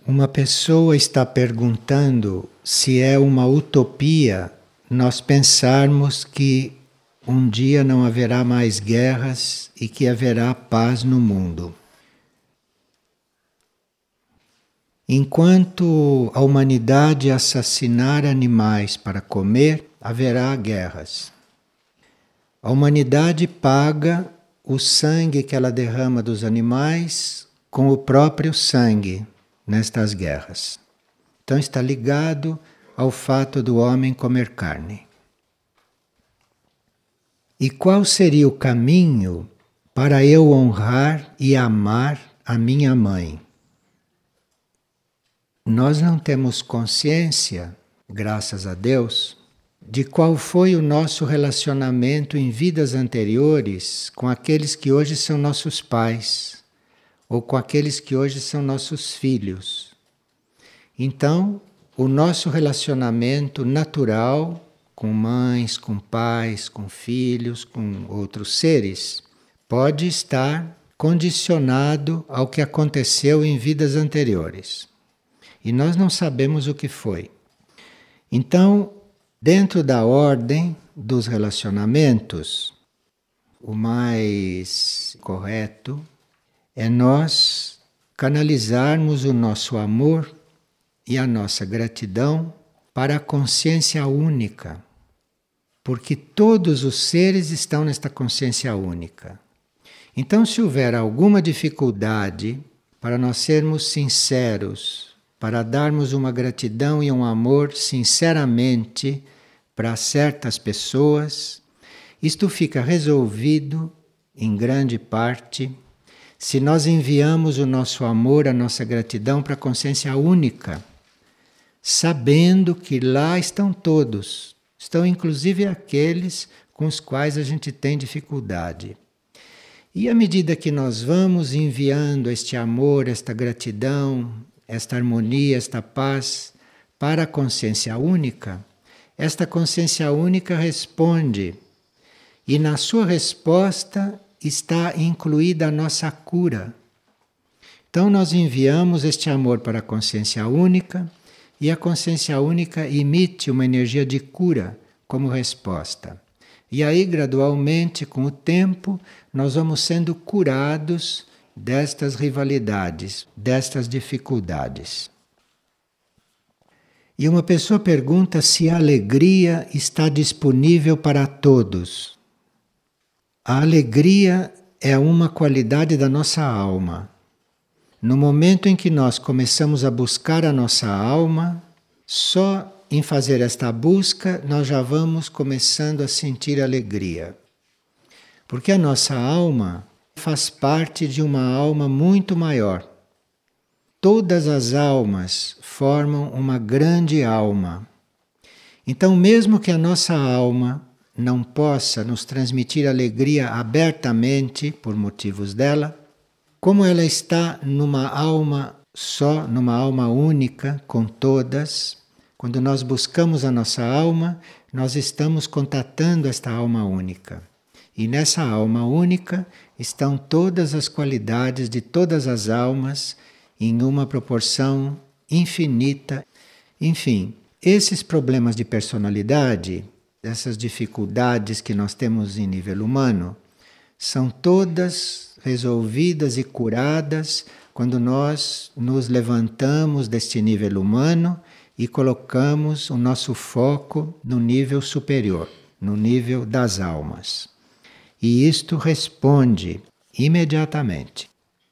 Uma pessoa está perguntando se é uma utopia nós pensarmos que um dia não haverá mais guerras e que haverá paz no mundo. Enquanto a humanidade assassinar animais para comer, haverá guerras. A humanidade paga o sangue que ela derrama dos animais com o próprio sangue nestas guerras. Então está ligado ao fato do homem comer carne. E qual seria o caminho para eu honrar e amar a minha mãe? Nós não temos consciência, graças a Deus, de qual foi o nosso relacionamento em vidas anteriores com aqueles que hoje são nossos pais ou com aqueles que hoje são nossos filhos. Então, o nosso relacionamento natural com mães, com pais, com filhos, com outros seres, pode estar condicionado ao que aconteceu em vidas anteriores. E nós não sabemos o que foi. Então, dentro da ordem dos relacionamentos, o mais correto é nós canalizarmos o nosso amor e a nossa gratidão para a consciência única. Porque todos os seres estão nesta consciência única. Então, se houver alguma dificuldade para nós sermos sinceros, para darmos uma gratidão e um amor sinceramente para certas pessoas, isto fica resolvido, em grande parte, se nós enviamos o nosso amor, a nossa gratidão para a consciência única, sabendo que lá estão todos, estão inclusive aqueles com os quais a gente tem dificuldade. E à medida que nós vamos enviando este amor, esta gratidão, esta harmonia, esta paz para a consciência única, esta consciência única responde. E na sua resposta está incluída a nossa cura. Então nós enviamos este amor para a consciência única e a consciência única emite uma energia de cura como resposta. E aí, gradualmente, com o tempo, nós vamos sendo curados destas rivalidades, destas dificuldades. E uma pessoa pergunta se a alegria está disponível para todos. A alegria é uma qualidade da nossa alma. No momento em que nós começamos a buscar a nossa alma, só em fazer esta busca nós já vamos começando a sentir alegria. Porque a nossa alma faz parte de uma alma muito maior. Todas as almas formam uma grande alma. Então, mesmo que a nossa alma não possa nos transmitir alegria abertamente por motivos dela, como ela está numa alma só, numa alma única com todas, quando nós buscamos a nossa alma, nós estamos contatando esta alma única. E nessa alma única estão todas as qualidades de todas as almas em uma proporção infinita. Enfim, esses problemas de personalidade, essas dificuldades que nós temos em nível humano, são todas resolvidas e curadas quando nós nos levantamos deste nível humano e colocamos o nosso foco no nível superior, no nível das almas. E isto responde imediatamente.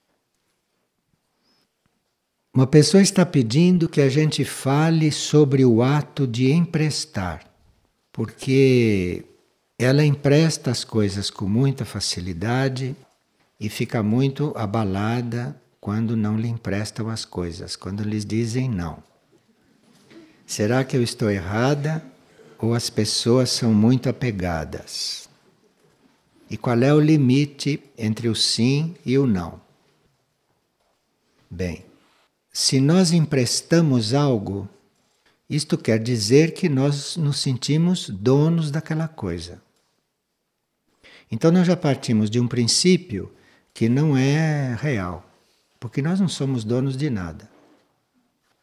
Uma pessoa está pedindo que a gente fale sobre o ato de emprestar, porque ela empresta as coisas com muita facilidade e fica muito abalada quando não lhe emprestam as coisas, quando lhes dizem não. Será que eu estou errada ou as pessoas são muito apegadas? E qual é o limite entre o sim e o não? Bem, se nós emprestamos algo, isto quer dizer que nós nos sentimos donos daquela coisa. Então nós já partimos de um princípio que não é real, porque nós não somos donos de nada.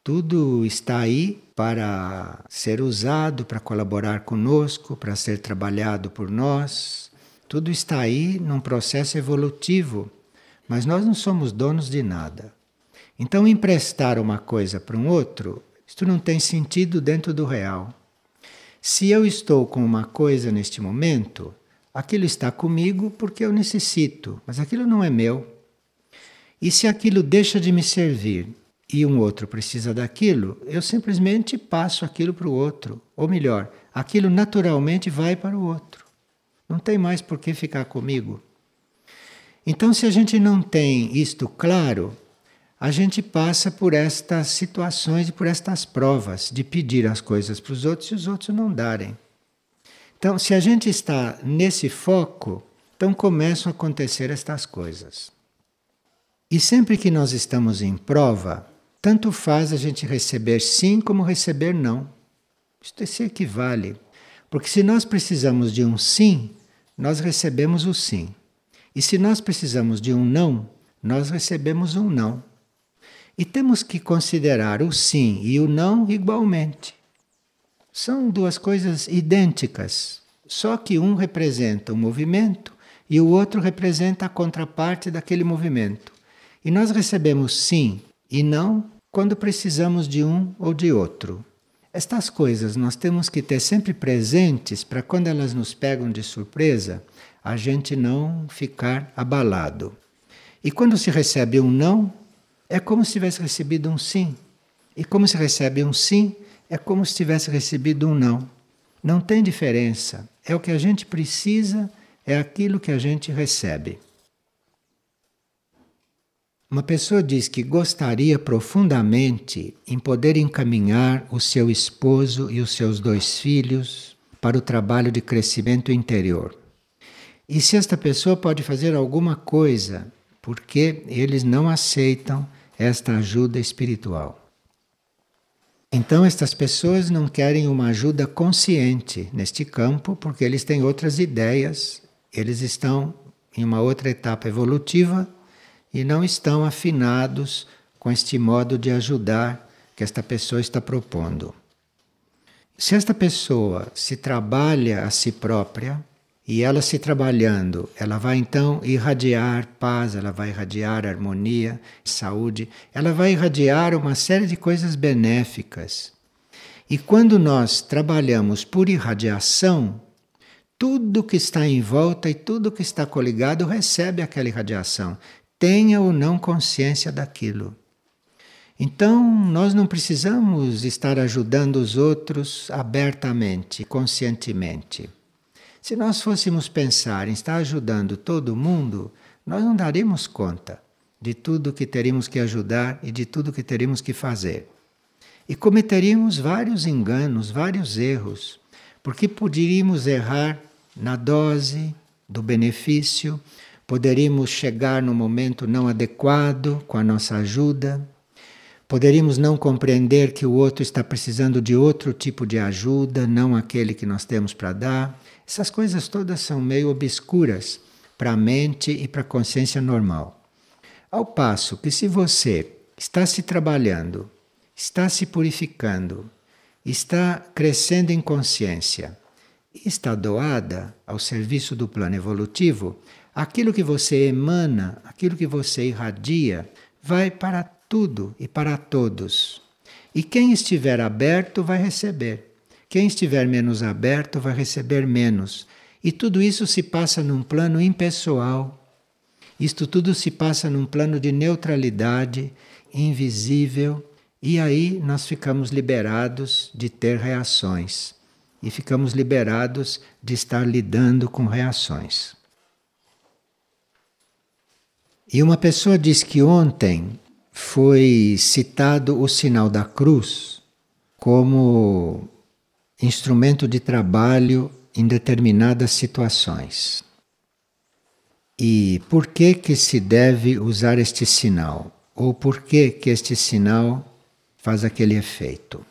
Tudo está aí para ser usado, para colaborar conosco, para ser trabalhado por nós. Tudo está aí num processo evolutivo, mas nós não somos donos de nada. Então, emprestar uma coisa para um outro, isto não tem sentido dentro do real. Se eu estou com uma coisa neste momento, aquilo está comigo porque eu necessito, mas aquilo não é meu. E se aquilo deixa de me servir e um outro precisa daquilo, eu simplesmente passo aquilo para o outro. Ou melhor, aquilo naturalmente vai para o outro. Não tem mais por que ficar comigo. Então, se a gente não tem isto claro, a gente passa por estas situações e por estas provas de pedir as coisas para os outros e os outros não darem. Então, se a gente está nesse foco, então começam a acontecer estas coisas. E sempre que nós estamos em prova, tanto faz a gente receber sim como receber não. Isto se equivale. Porque se nós precisamos de um sim, nós recebemos o sim. E se nós precisamos de um não, nós recebemos um não. E temos que considerar o sim e o não igualmente. São duas coisas idênticas, só que um representa um movimento e o outro representa a contraparte daquele movimento. E nós recebemos sim e não quando precisamos de um ou de outro. Estas coisas nós temos que ter sempre presentes para quando elas nos pegam de surpresa, a gente não ficar abalado. E quando se recebe um não, é como se tivesse recebido um sim. E como se recebe um sim, é como se tivesse recebido um não. Não tem diferença. É o que a gente precisa, é aquilo que a gente recebe. Uma pessoa diz que gostaria profundamente em poder encaminhar o seu esposo e os seus 2 filhos para o trabalho de crescimento interior. E se esta pessoa pode fazer alguma coisa, porque eles não aceitam esta ajuda espiritual. Então, estas pessoas não querem uma ajuda consciente neste campo, porque eles têm outras ideias, eles estão em uma outra etapa evolutiva e não estão afinados com este modo de ajudar que esta pessoa está propondo. Se esta pessoa se trabalha a si própria, e ela se trabalhando, ela vai então irradiar paz, ela vai irradiar harmonia, saúde, ela vai irradiar uma série de coisas benéficas. E quando nós trabalhamos por irradiação, tudo que está em volta e tudo que está coligado recebe aquela irradiação. Tenha ou não consciência daquilo. Então, nós não precisamos estar ajudando os outros abertamente, conscientemente. Se nós fôssemos pensar em estar ajudando todo mundo, nós não daríamos conta de tudo que teríamos que ajudar e de tudo que teríamos que fazer. E cometeríamos vários enganos, vários erros, porque poderíamos errar na dose do benefício, poderíamos chegar no momento não adequado com a nossa ajuda, poderíamos não compreender que o outro está precisando de outro tipo de ajuda, não aquele que nós temos para dar. Essas coisas todas são meio obscuras para a mente e para a consciência normal. Ao passo que se você está se trabalhando, está se purificando, está crescendo em consciência e está doada ao serviço do plano evolutivo, aquilo que você emana, aquilo que você irradia, vai para tudo e para todos. E quem estiver aberto vai receber. Quem estiver menos aberto vai receber menos. E tudo isso se passa num plano impessoal. Isto tudo se passa num plano de neutralidade, invisível. E aí nós ficamos liberados de ter reações. E ficamos liberados de estar lidando com reações. E uma pessoa diz que ontem foi citado o sinal da cruz como instrumento de trabalho em determinadas situações. E por que se deve usar este sinal? Ou por que este sinal faz aquele efeito?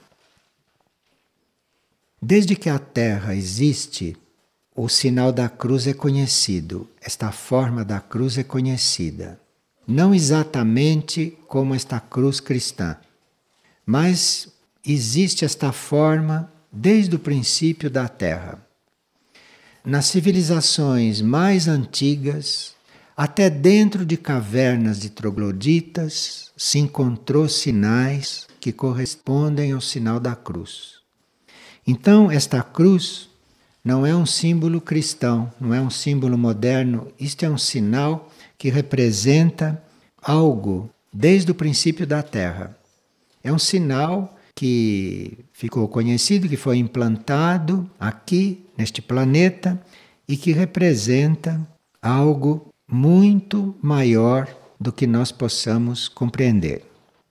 Desde que a Terra existe, o sinal da cruz é conhecido, esta forma da cruz é conhecida. Não exatamente como esta cruz cristã, mas existe esta forma desde o princípio da Terra. Nas civilizações mais antigas, até dentro de cavernas de trogloditas, se encontrou sinais que correspondem ao sinal da cruz. Então, esta cruz não é um símbolo cristão, não é um símbolo moderno, isto é um sinal que representa algo desde o princípio da Terra. É um sinal que ficou conhecido, que foi implantado aqui, neste planeta, e que representa algo muito maior do que nós possamos compreender.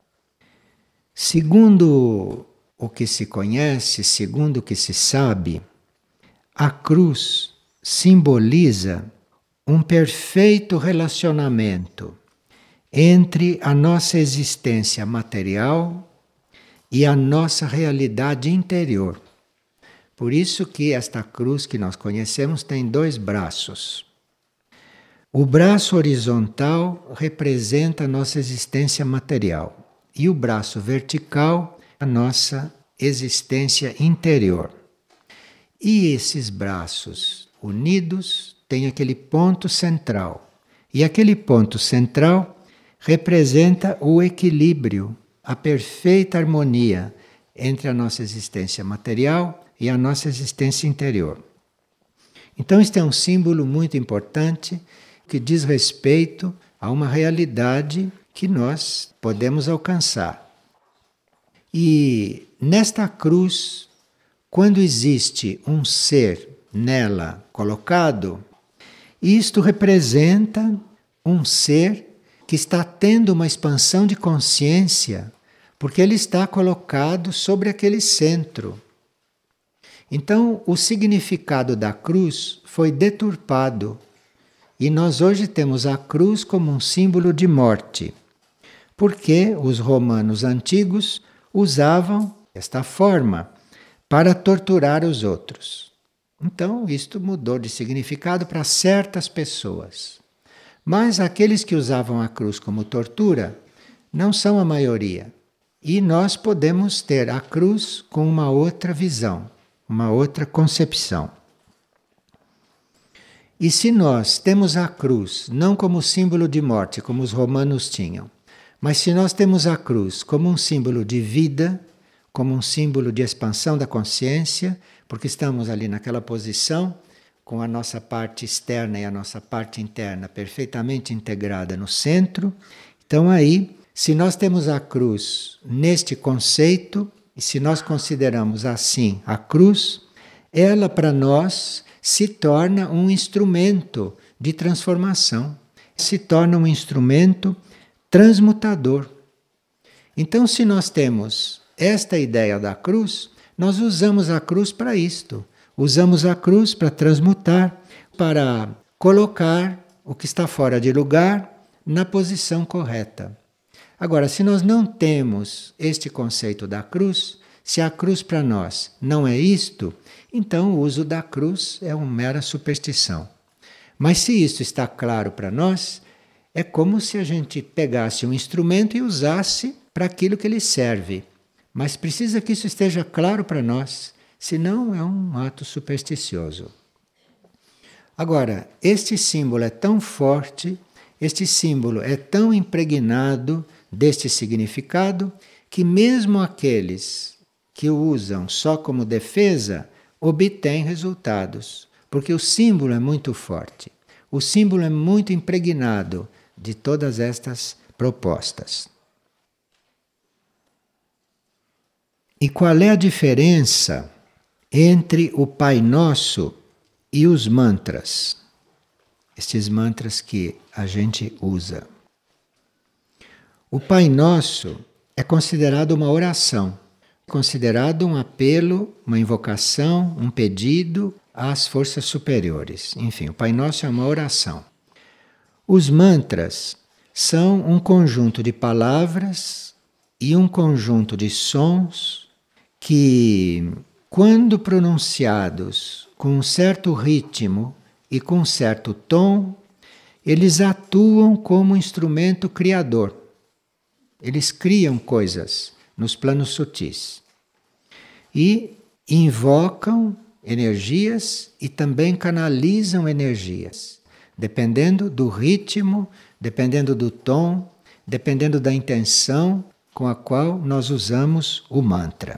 Segundo o que se conhece, segundo o que se sabe, a cruz simboliza um perfeito relacionamento entre a nossa existência material e a nossa realidade interior. Por isso que esta cruz que nós conhecemos tem 2 braços. O braço horizontal representa a nossa existência material e o braço vertical a nossa existência interior. E esses braços unidos têm aquele ponto central. E aquele ponto central representa o equilíbrio, a perfeita harmonia entre a nossa existência material e a nossa existência interior. Então, este é um símbolo muito importante que diz respeito a uma realidade que nós podemos alcançar. E nesta cruz, quando existe um ser nela colocado, isto representa um ser que está tendo uma expansão de consciência, porque ele está colocado sobre aquele centro. Então, o significado da cruz foi deturpado. E nós hoje temos a cruz como um símbolo de morte, porque os romanos antigos usavam esta forma para torturar os outros. Então, isto mudou de significado para certas pessoas. Mas aqueles que usavam a cruz como tortura não são a maioria. E nós podemos ter a cruz com uma outra visão, uma outra concepção. E se nós temos a cruz não como símbolo de morte, como os romanos tinham, mas se nós temos a cruz como um símbolo de vida, como um símbolo de expansão da consciência, porque estamos ali naquela posição, com a nossa parte externa e a nossa parte interna perfeitamente integrada no centro, então aí, se nós temos a cruz neste conceito, e se nós consideramos assim a cruz, ela para nós se torna um instrumento de transformação, se torna um instrumento transmutador. Então, se nós temos esta ideia da cruz, nós usamos a cruz para isto. Usamos a cruz para transmutar, para colocar o que está fora de lugar na posição correta. Agora, se nós não temos este conceito da cruz, se a cruz para nós não é isto, então o uso da cruz é uma mera superstição. Mas se isso está claro para nós, é como se a gente pegasse um instrumento e usasse para aquilo que ele serve. Mas precisa que isso esteja claro para nós, senão é um ato supersticioso. Agora, este símbolo é tão forte, este símbolo é tão impregnado deste significado, que mesmo aqueles que o usam só como defesa, obtêm resultados, porque o símbolo é muito forte. O símbolo é muito impregnado de todas estas propostas. E qual é a diferença entre o Pai Nosso e os mantras? Estes mantras que a gente usa. O Pai Nosso é considerado uma oração, considerado um apelo, uma invocação, um pedido às forças superiores. Enfim, o Pai Nosso é uma oração. Os mantras são um conjunto de palavras e um conjunto de sons que, quando pronunciados com um certo ritmo e com um certo tom, eles atuam como instrumento criador. Eles criam coisas nos planos sutis. E invocam energias e também canalizam energias, dependendo do ritmo, dependendo do tom, dependendo da intenção com a qual nós usamos o mantra.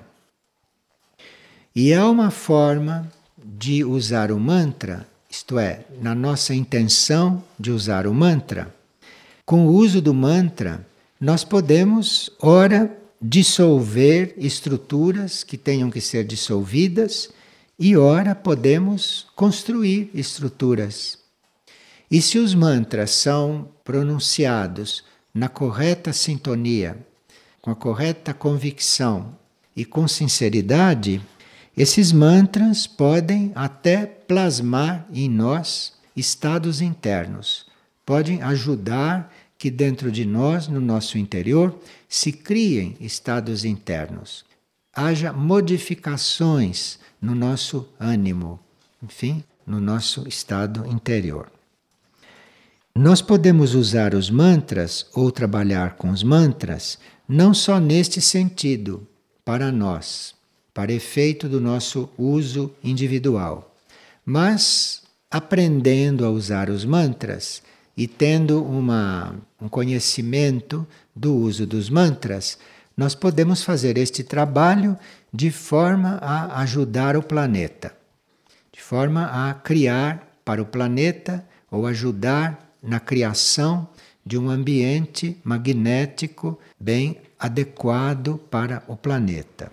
E há uma forma de usar o mantra, isto é, na nossa intenção de usar o mantra. Com o uso do mantra, nós podemos, ora, dissolver estruturas que tenham que ser dissolvidas, e ora podemos construir estruturas. E se os mantras são pronunciados na correta sintonia, com a correta convicção e com sinceridade, esses mantras podem até plasmar em nós estados internos, podem ajudar que dentro de nós, no nosso interior, se criem estados internos, haja modificações no nosso ânimo, enfim, no nosso estado interior. Nós podemos usar os mantras ou trabalhar com os mantras não só neste sentido, para nós, para efeito do nosso uso individual, mas aprendendo a usar os mantras e tendo um conhecimento do uso dos mantras, nós podemos fazer este trabalho de forma a ajudar o planeta, de forma a criar para o planeta ou ajudar na criação de um ambiente magnético bem adequado para o planeta.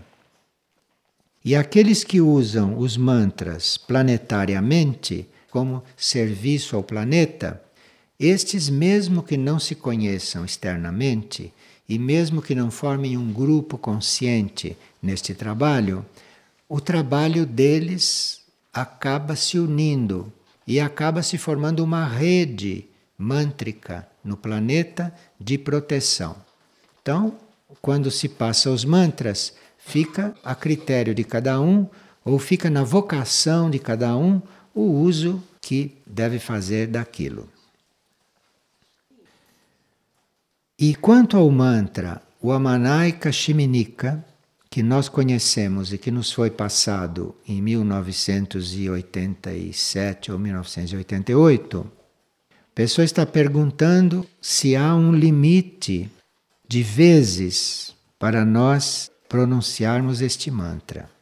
E aqueles que usam os mantras planetariamente como serviço ao planeta, estes, mesmo que não se conheçam externamente e mesmo que não formem um grupo consciente neste trabalho, o trabalho deles acaba se unindo e acaba se formando uma rede mântrica no planeta de proteção. Então, quando se passa os mantras, fica a critério de cada um, ou fica na vocação de cada um, o uso que deve fazer daquilo. E quanto ao mantra, o Amanayaka Shiminika, que nós conhecemos e que nos foi passado em 1987 ou 1988, a pessoa está perguntando se há um limite de vezes para nós pronunciarmos este mantra.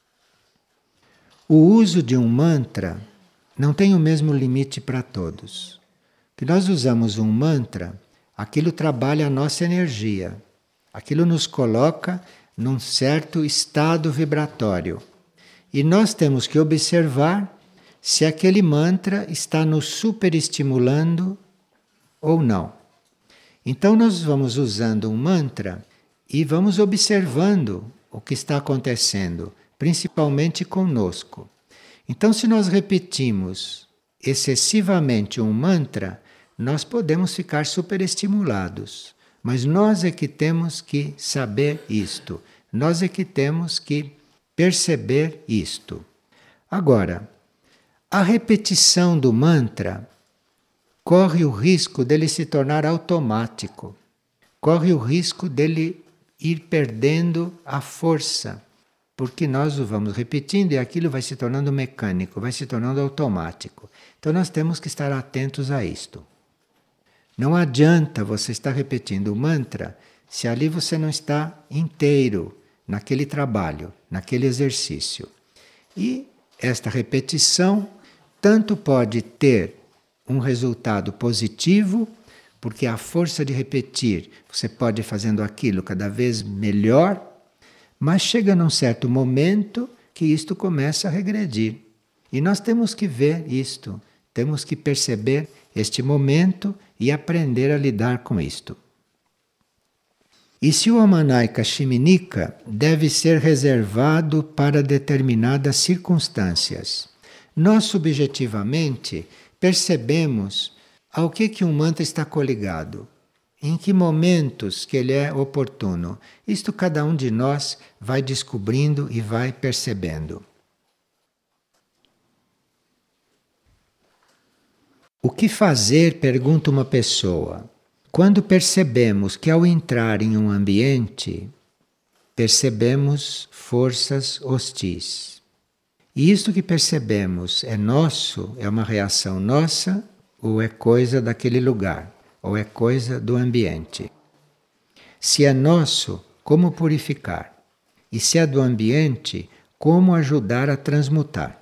O uso de um mantra não tem o mesmo limite para todos. Que nós usamos um mantra, aquilo trabalha a nossa energia, aquilo nos coloca num certo estado vibratório. E nós temos que observar se aquele mantra está nos superestimulando ou não. Então nós vamos usando um mantra e vamos observando o que está acontecendo, principalmente conosco. Então, se nós repetimos excessivamente um mantra, nós podemos ficar superestimulados. Mas nós é que temos que saber isto. Nós é que temos que perceber isto. Agora, a repetição do mantra corre o risco dele se tornar automático. Corre o risco dele ir perdendo a força. Porque nós o vamos repetindo e aquilo vai se tornando mecânico, vai se tornando automático. Então nós temos que estar atentos a isto. Não adianta você estar repetindo o mantra se ali você não está inteiro naquele trabalho, naquele exercício. E esta repetição tanto pode ter um resultado positivo, porque a força de repetir, você pode ir fazendo aquilo cada vez melhor, mas chega num certo momento que isto começa a regredir. E nós temos que ver isto, temos que perceber este momento e aprender a lidar com isto. E se o Amanayaka Shiminika deve ser reservado para determinadas circunstâncias? Nós subjetivamente percebemos ao que um mantra está coligado, em que momentos que ele é oportuno. Isto cada um de nós vai descobrindo e vai percebendo. O que fazer, pergunta uma pessoa, quando percebemos que ao entrar em um ambiente percebemos forças hostis. E isto que percebemos é nosso, é uma reação nossa, ou é coisa daquele lugar, ou é coisa do ambiente. Se é nosso, como purificar? E se é do ambiente, como ajudar a transmutar?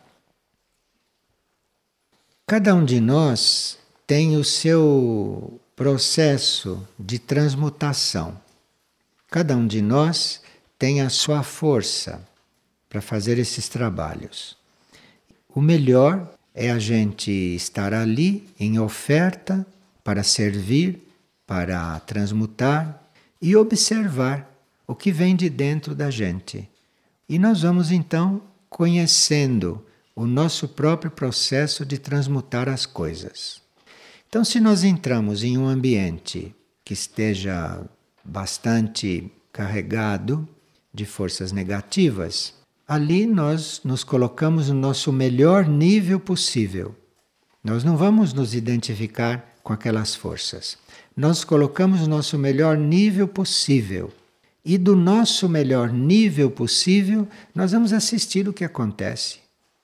Cada um de nós tem o seu processo de transmutação. Cada um de nós tem a sua força para fazer esses trabalhos. O melhor é a gente estar ali em oferta para servir, para transmutar e observar o que vem de dentro da gente. E nós vamos então conhecendo o nosso próprio processo de transmutar as coisas. Então, se nós entramos em um ambiente que esteja bastante carregado de forças negativas, ali nós nos colocamos no nosso melhor nível possível. Nós não vamos nos identificar com aquelas forças. Nós colocamos o nosso melhor nível possível. E do nosso melhor nível possível, nós vamos assistir o que acontece.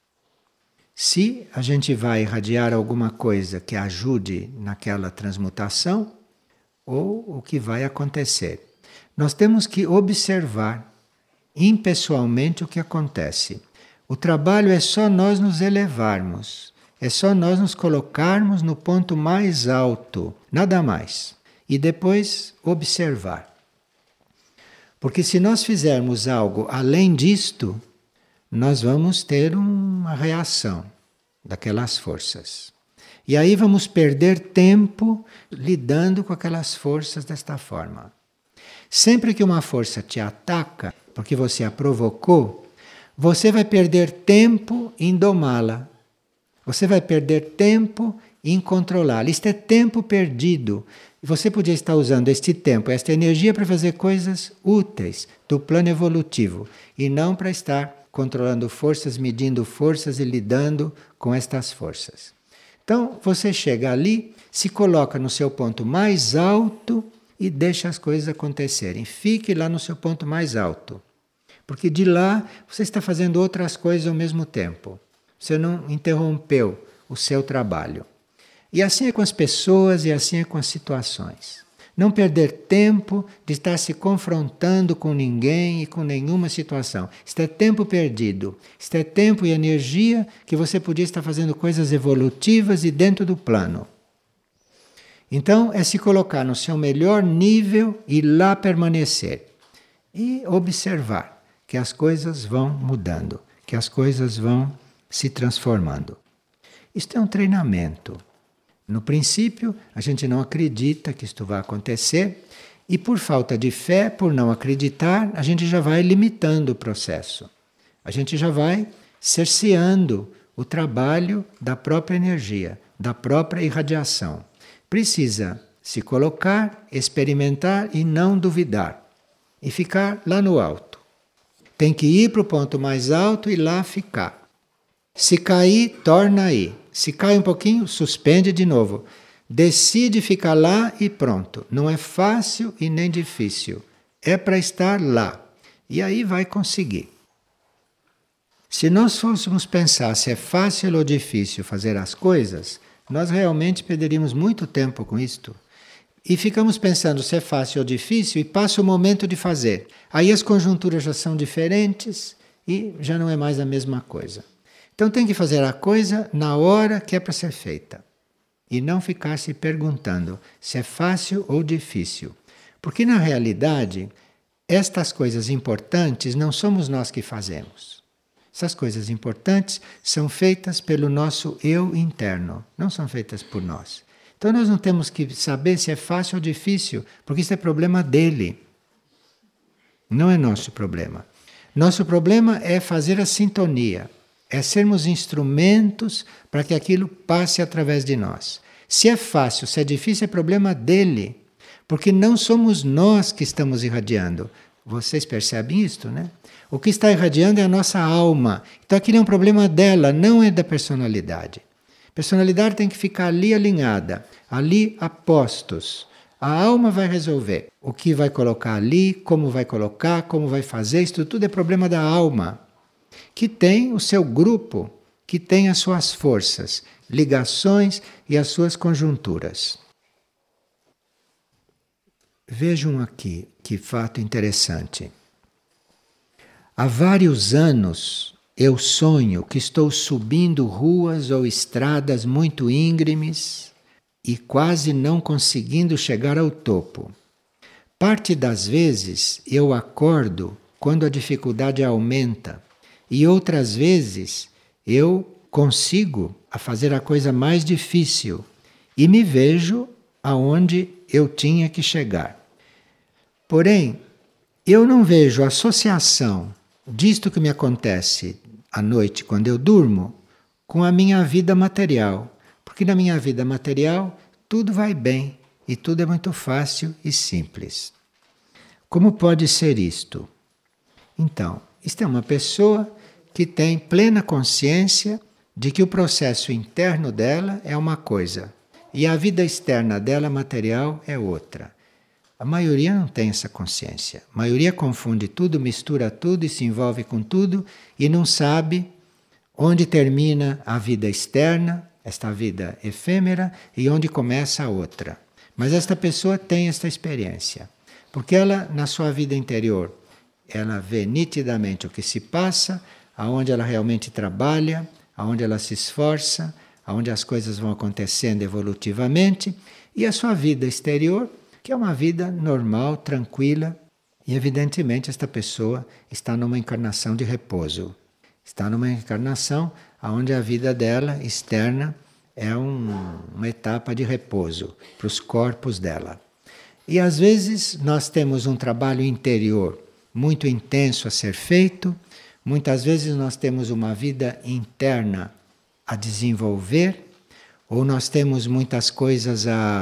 Se a gente vai irradiar alguma coisa que ajude naquela transmutação, ou o que vai acontecer. Nós temos que observar impessoalmente o que acontece. O trabalho é só nós nos elevarmos, é só nós nos colocarmos no ponto mais alto, nada mais. E depois observar. Porque se nós fizermos algo além disto, nós vamos ter uma reação daquelas forças. E aí vamos perder tempo lidando com aquelas forças desta forma. Sempre que uma força te ataca, porque você a provocou, você vai perder tempo em domá-la. Você vai perder tempo em controlá-la. Isto é tempo perdido. Você podia estar usando este tempo, esta energia para fazer coisas úteis do plano evolutivo e não para estar controlando forças, medindo forças e lidando com estas forças. Então, você chega ali, se coloca no seu ponto mais alto e deixa as coisas acontecerem. Fique lá no seu ponto mais alto. Porque de lá você está fazendo outras coisas ao mesmo tempo. Você não interrompeu o seu trabalho. E assim é com as pessoas e assim é com as situações. Não perder tempo de estar se confrontando com ninguém e com nenhuma situação. Isto é tempo perdido. Isto é tempo e energia que você podia estar fazendo coisas evolutivas e dentro do plano. Então, é se colocar no seu melhor nível e lá permanecer. E observar que as coisas vão mudando, que as coisas vão se transformando. Isto é um treinamento. No princípio, a gente não acredita que isto vai acontecer e por falta de fé, por não acreditar, a gente já vai limitando o processo. A gente já vai cerceando o trabalho da própria energia, da própria irradiação. Precisa se colocar, experimentar e não duvidar. E ficar lá no alto. Tem que ir para o ponto mais alto e lá ficar. Se cair, torna aí. Se cai um pouquinho, suspende de novo. Decide ficar lá e pronto. Não é fácil e nem difícil. É para estar lá. E aí vai conseguir. Se nós fôssemos pensar se é fácil ou difícil fazer as coisas, nós realmente perderíamos muito tempo com isto. E ficamos pensando se é fácil ou difícil e passa o momento de fazer. Aí as conjunturas já são diferentes e já não é mais a mesma coisa. Então tem que fazer a coisa na hora que é para ser feita. E não ficar se perguntando se é fácil ou difícil. Porque na realidade, estas coisas importantes não somos nós que fazemos. Essas coisas importantes são feitas pelo nosso eu interno, não são feitas por nós. Então nós não temos que saber se é fácil ou difícil, porque isso é problema dele. Não é nosso problema. Nosso problema é fazer a sintonia. É sermos instrumentos para que aquilo passe através de nós. Se é fácil, se é difícil, é problema dele. Porque não somos nós que estamos irradiando. Vocês percebem isto, né? O que está irradiando é a nossa alma. Então aquilo é um problema dela, não é da personalidade. A personalidade tem que ficar ali alinhada, ali a postos, A alma vai resolver o que vai colocar ali, como vai fazer, isso tudo é problema da alma, que tem o seu grupo, que tem as suas forças, ligações e as suas conjunturas. Vejam aqui que fato interessante. Há vários anos eu sonho que estou subindo ruas ou estradas muito íngremes e quase não conseguindo chegar ao topo. Parte das vezes eu acordo quando a dificuldade aumenta e outras vezes eu consigo a fazer a coisa mais difícil e me vejo aonde eu tinha que chegar. Porém, eu não vejo associação disto que me acontece à noite quando eu durmo com a minha vida material. Porque na minha vida material tudo vai bem e tudo é muito fácil e simples. Como pode ser isto? Então, isto é uma pessoa que tem plena consciência de que o processo interno dela é uma coisa e a vida externa dela, material, é outra. A maioria não tem essa consciência. A maioria confunde tudo, mistura tudo e se envolve com tudo e não sabe onde termina a vida externa, esta vida efêmera, e onde começa a outra. Mas esta pessoa tem esta experiência, porque ela, na sua vida interior, ela vê nitidamente o que se passa, aonde ela realmente trabalha, aonde ela se esforça, aonde as coisas vão acontecendo evolutivamente, e a sua vida exterior, que é uma vida normal, tranquila, e evidentemente esta pessoa está numa encarnação de repouso. Está numa encarnação onde a vida dela externa é uma etapa de repouso para os corpos dela. E às vezes nós temos um trabalho interior muito intenso a ser feito, muitas vezes nós temos uma vida interna a desenvolver, ou nós temos muitas coisas a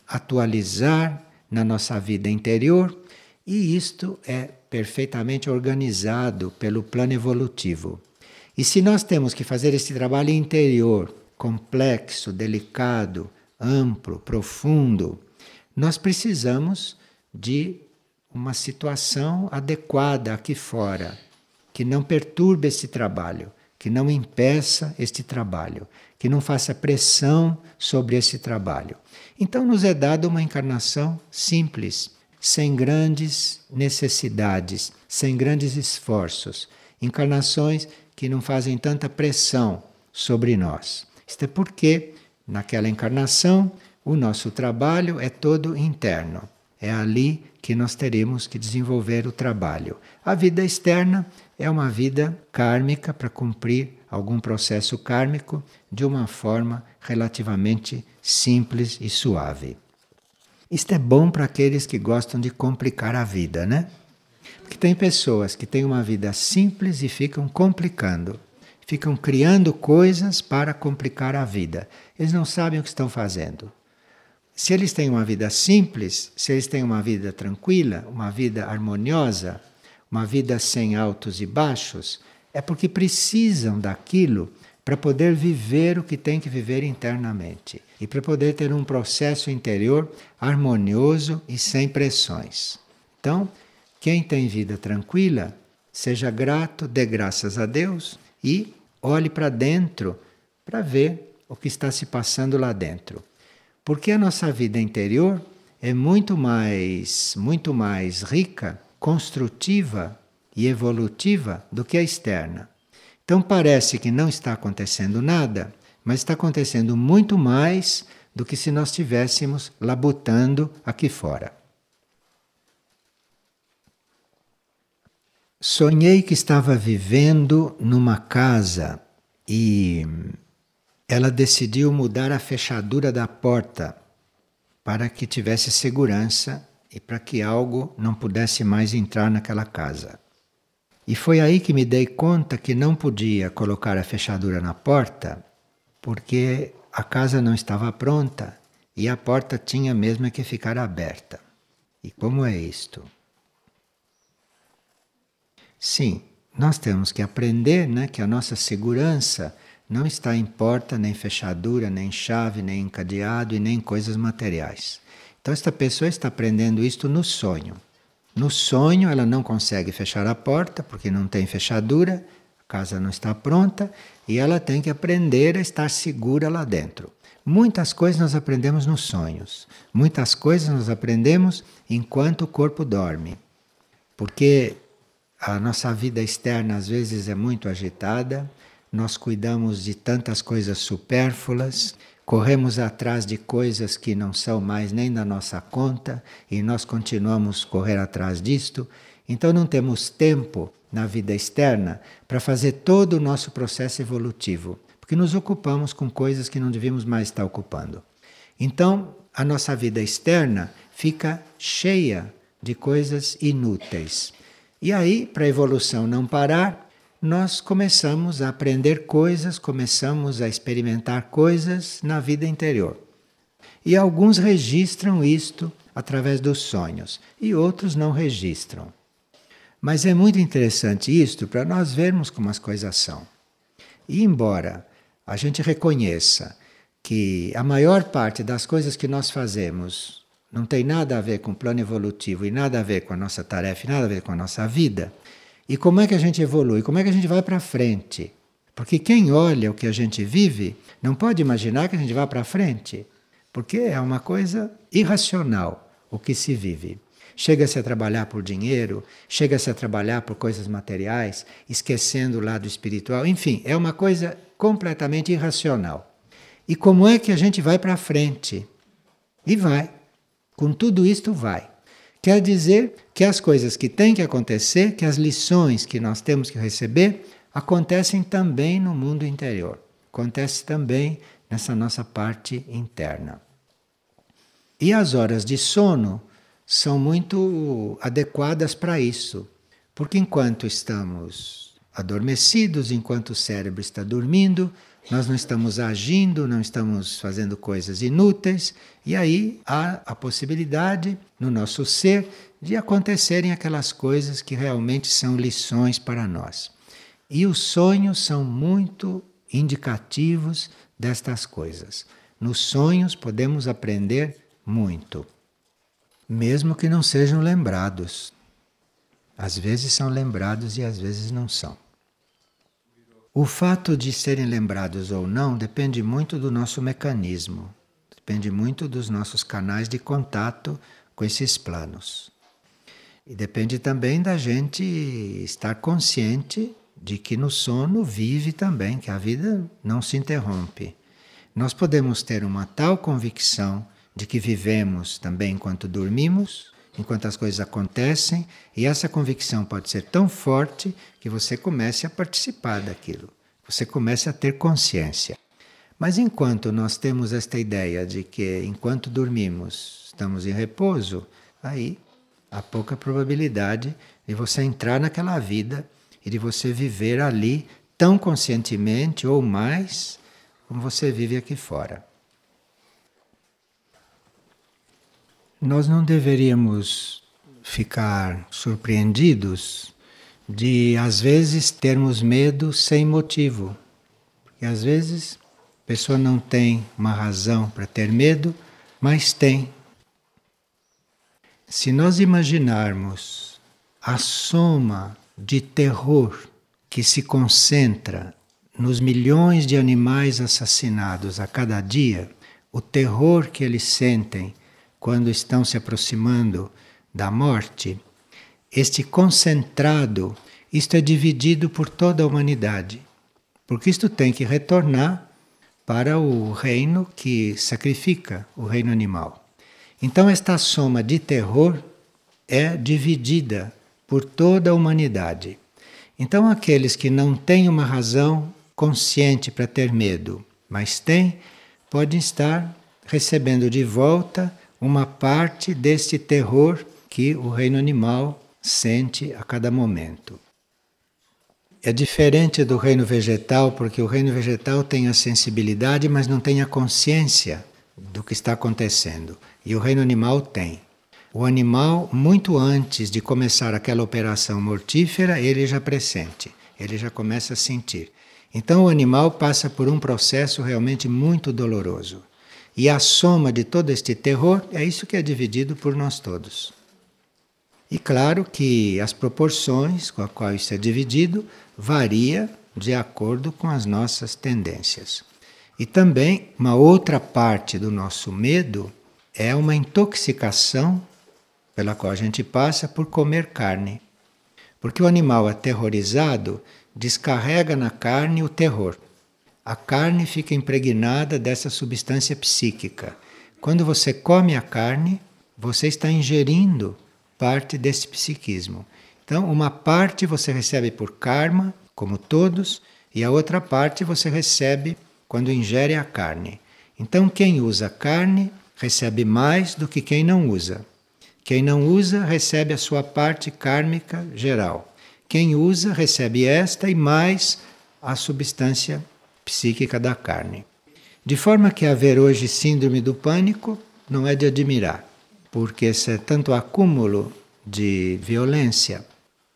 atualizar na nossa vida interior, e isto é perfeitamente organizado pelo plano evolutivo. E se nós temos que fazer esse trabalho interior, complexo, delicado, amplo, profundo, nós precisamos de uma situação adequada aqui fora, que não perturbe esse trabalho, que não impeça este trabalho, que não faça pressão sobre esse trabalho. Então nos é dada uma encarnação simples, sem grandes necessidades, sem grandes esforços. Encarnações que não fazem tanta pressão sobre nós. Isto é porque, naquela encarnação, o nosso trabalho é todo interno. É ali que nós teremos que desenvolver o trabalho. A vida externa é uma vida kármica para cumprir algum processo kármico de uma forma relativamente simples e suave. Isto é bom para aqueles que gostam de complicar a vida, né? Porque tem pessoas que têm uma vida simples e ficam complicando. Ficam criando coisas para complicar a vida. Eles não sabem o que estão fazendo. Se eles têm uma vida simples, se eles têm uma vida tranquila, uma vida harmoniosa, uma vida sem altos e baixos, é porque precisam daquilo para poder viver o que tem que viver internamente e para poder ter um processo interior harmonioso e sem pressões. Então, quem tem vida tranquila, seja grato, dê graças a Deus e olhe para dentro para ver o que está se passando lá dentro. Porque a nossa vida interior é muito mais rica, construtiva e evolutiva do que a externa. Então parece que não está acontecendo nada, mas está acontecendo muito mais do que se nós estivéssemos labutando aqui fora. Sonhei que estava vivendo numa casa e ela decidiu mudar a fechadura da porta para que tivesse segurança e para que algo não pudesse mais entrar naquela casa. E foi aí que me dei conta que não podia colocar a fechadura na porta porque a casa não estava pronta e a porta tinha mesmo que ficar aberta. E como é isto? Sim, nós temos que aprender, né, que a nossa segurança não está em porta, nem fechadura, nem chave, nem encadeado e nem coisas materiais. Então esta pessoa está aprendendo isto no sonho. No sonho ela não consegue fechar a porta porque não tem fechadura, a casa não está pronta e ela tem que aprender a estar segura lá dentro. Muitas coisas nós aprendemos nos sonhos, muitas coisas nós aprendemos enquanto o corpo dorme. Porque a nossa vida externa às vezes é muito agitada, nós cuidamos de tantas coisas supérfluas, corremos atrás de coisas que não são mais nem da nossa conta e nós continuamos a correr atrás disto. Então não temos tempo na vida externa para fazer todo o nosso processo evolutivo, porque nos ocupamos com coisas que não devíamos mais estar ocupando. Então a nossa vida externa fica cheia de coisas inúteis. E aí, para a evolução não parar, nós começamos a aprender coisas, começamos a experimentar coisas na vida interior. E alguns registram isto através dos sonhos, e outros não registram. Mas é muito interessante isto para nós vermos como as coisas são. E embora a gente reconheça que a maior parte das coisas que nós fazemos não tem nada a ver com o plano evolutivo e nada a ver com a nossa tarefa e nada a ver com a nossa vida, e como é que a gente evolui? Como é que a gente vai para frente? Porque quem olha o que a gente vive não pode imaginar que a gente vá para frente. Porque é uma coisa irracional o que se vive. Chega-se a trabalhar por dinheiro, chega-se a trabalhar por coisas materiais, esquecendo o lado espiritual. Enfim, é uma coisa completamente irracional. E como é que a gente vai para frente? E vai. Com tudo isto vai. Quer dizer que as coisas que têm que acontecer, que as lições que nós temos que receber, acontecem também no mundo interior. Acontece também nessa nossa parte interna. E as horas de sono são muito adequadas para isso. Porque enquanto estamos adormecidos, enquanto o cérebro está dormindo, nós não estamos agindo, não estamos fazendo coisas inúteis, e aí há a possibilidade no nosso ser de acontecerem aquelas coisas que realmente são lições para nós. E os sonhos são muito indicativos destas coisas. Nos sonhos podemos aprender muito, mesmo que não sejam lembrados. Às vezes são lembrados e às vezes não são. O fato de serem lembrados ou não depende muito do nosso mecanismo, depende muito dos nossos canais de contato com esses planos. E depende também da gente estar consciente de que no sono vive também, que a vida não se interrompe. Nós podemos ter uma tal convicção de que vivemos também enquanto dormimos, enquanto as coisas acontecem, e essa convicção pode ser tão forte que você comece a participar daquilo, você comece a ter consciência. Mas enquanto nós temos esta ideia de que enquanto dormimos estamos em repouso, aí há pouca probabilidade de você entrar naquela vida e de você viver ali tão conscientemente ou mais como você vive aqui fora. Nós não deveríamos ficar surpreendidos de, às vezes, termos medo sem motivo. Porque, às vezes, a pessoa não tem uma razão para ter medo, mas tem. Se nós imaginarmos a soma de terror que se concentra nos milhões de animais assassinados a cada dia, o terror que eles sentem quando estão se aproximando da morte, este concentrado, isto é dividido por toda a humanidade. Porque isto tem que retornar para o reino que sacrifica, o reino animal. Então esta soma de terror é dividida por toda a humanidade. Então aqueles que não têm uma razão consciente para ter medo, mas têm, podem estar recebendo de volta uma parte deste terror que o reino animal sente a cada momento. É diferente do reino vegetal, porque o reino vegetal tem a sensibilidade, mas não tem a consciência do que está acontecendo. E o reino animal tem. O animal, muito antes de começar aquela operação mortífera, ele já pressente, ele já começa a sentir. Então o animal passa por um processo realmente muito doloroso. E a soma de todo este terror é isso que é dividido por nós todos. E claro que as proporções com as quais isso é dividido varia de acordo com as nossas tendências. E também uma outra parte do nosso medo é uma intoxicação pela qual a gente passa por comer carne. Porque o animal aterrorizado descarrega na carne o terror. A carne fica impregnada dessa substância psíquica. Quando você come a carne, você está ingerindo parte desse psiquismo. Então, uma parte você recebe por karma, como todos, e a outra parte você recebe quando ingere a carne. Então, quem usa carne recebe mais do que quem não usa. Quem não usa recebe a sua parte kármica geral. Quem usa recebe esta e mais a substância psíquica da carne. De forma que haver hoje síndrome do pânico não é de admirar, porque esse é tanto acúmulo de violência.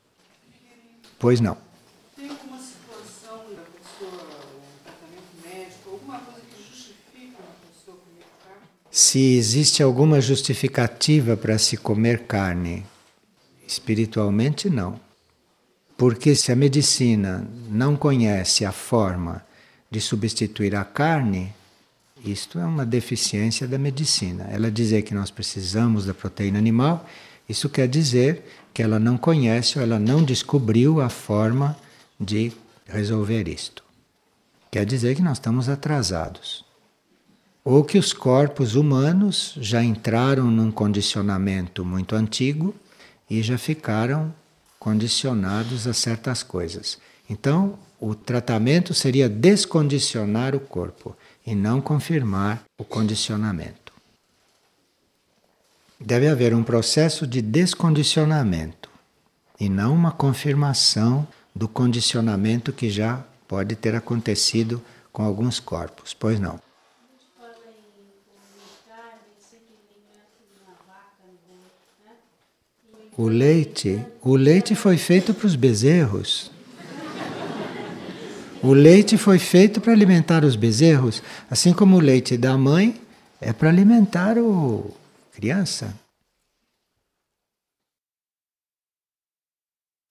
Pois não. Tem alguma situação da pessoa, um tratamento médico, alguma coisa que justifica uma pessoa comer carne? Se existe alguma justificativa para se comer carne, espiritualmente não. Porque se a medicina não conhece a forma de substituir a carne, isto é uma deficiência da medicina. Ela dizer que nós precisamos da proteína animal, isso quer dizer que ela não conhece ou ela não descobriu a forma de resolver isto. Quer dizer que nós estamos atrasados. Ou que os corpos humanos já entraram num condicionamento muito antigo e já ficaram condicionados a certas coisas. Então, o tratamento seria descondicionar o corpo e não confirmar o condicionamento. Deve haver um processo de descondicionamento e não uma confirmação do condicionamento que já pode ter acontecido com alguns corpos. Pois não. O leite foi feito para os bezerros. O leite foi feito para alimentar os bezerros, assim como o leite da mãe é para alimentar a criança.